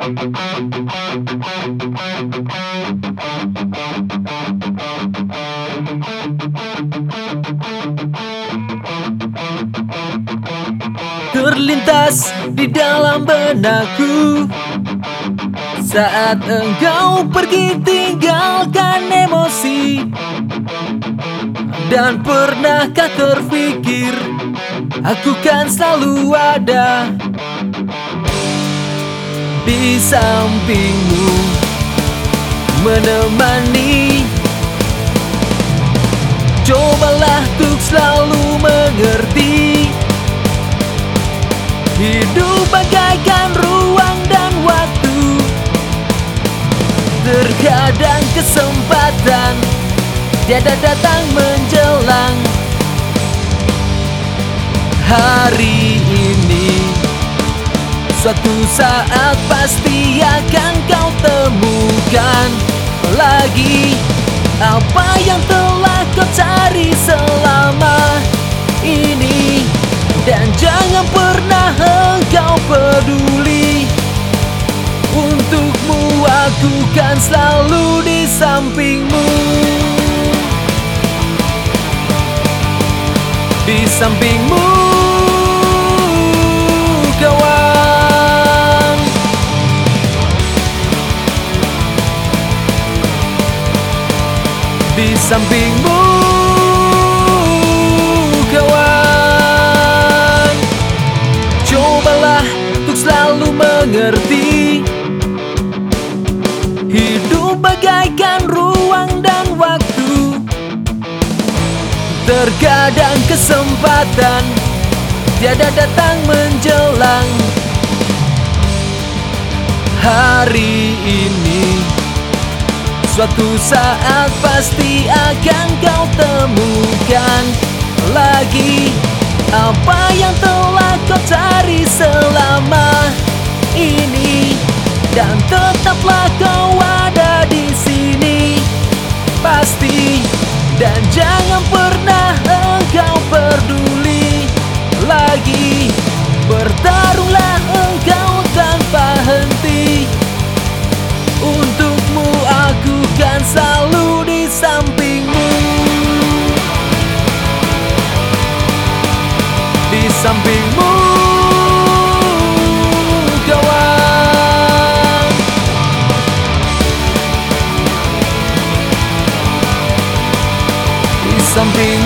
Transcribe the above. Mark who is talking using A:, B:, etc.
A: Terlintas di dalam benakku saat engkau pergi tinggalkan emosi. Dan pernahkah terfikir aku kan selalu ada di sampingmu, menemani. Cobalah untuk selalu mengerti, hidup bagaikan ruang dan waktu. Terkadang kesempatan tiada datang menjelang. Hari ini suatu saat pasti akan kau temukan lagi apa yang telah kau cari selama ini. Dan jangan pernah engkau peduli, untukmu aku kan selalu di sampingmu. Di sampingmu kawan. Di sampingmu kawan. Cobalah untuk selalu mengerti, hidup bagaikan ruang dan waktu. Terkadang kesempatan tiada datang menjelang. Hari ini suatu saat pasti akan kau temukan lagi apa yang telah kau cari selama ini. Dan tetaplah kau ada di sini pasti. Dan jangan pernah engkau peduli lagi, bertarunglah engkau tanpa henti. Untukmu aku kan selalu di sampingmu. Di sampingmu kawan. Di sampingmu